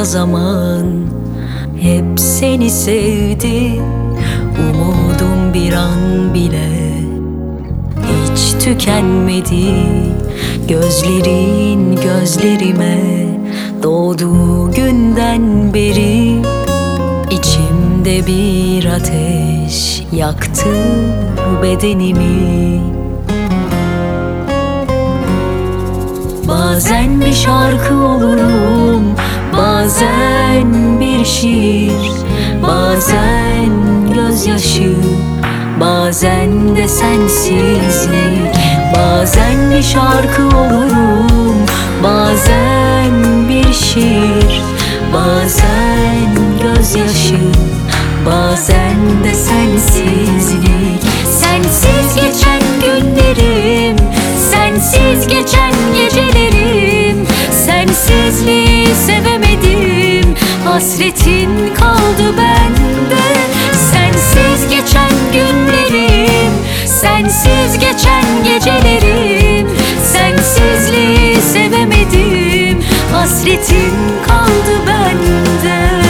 zaman hep seni sevdi. Umudum bir an bile hiç tükenmedi. Gözlerin gözlerime doğduğu günden beri içimde bir ateş yaktı bedenimi. Bazen bir şarkı olurum, bazen bir şiir, bazen gözyaşı, bazen de sensizlik. Bazen bir şarkı olurum, bazen bir şiir, bazen gözyaşı, bazen de sensizlik. Sensiz geçen günlerim, sensiz geçen gecelerim, sensizliği sevemedim, hasretin kaldı bende. Sensiz geçen günlerim, sensiz geçen gecelerim, sensizliği sevemedim, hasretin kaldı bende.